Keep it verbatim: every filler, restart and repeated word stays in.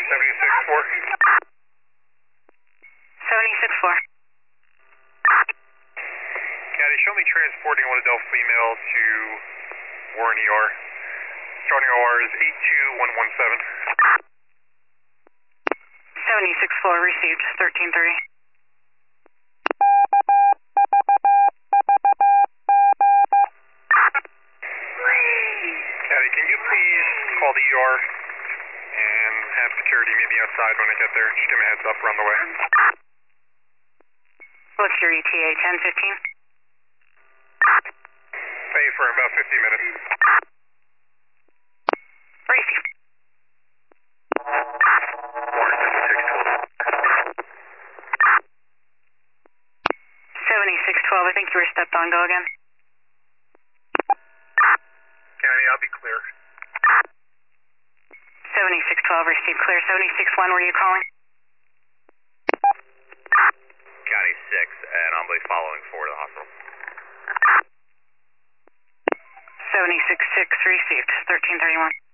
seventy-six four. seventy-six four. Caddy, show me transporting one adult female to Warren E R. Starting O R is eight two one one seven. seventy-six four received, thirteen three. Caddy, can you please call the E R and have security meet me outside when I get there? Just give me a heads up, we're on the way. What's your E T A, ten fifteen? Pay for about fifty minutes. Received. seventy-six twelve, I think you were stepped on, go again. Caddy, I'll be clear. seventy-six twelve, received clear. seventy-six one, were you calling? County six, and I'm following four to the hospital. seventy-six six, received, thirteen thirty-one.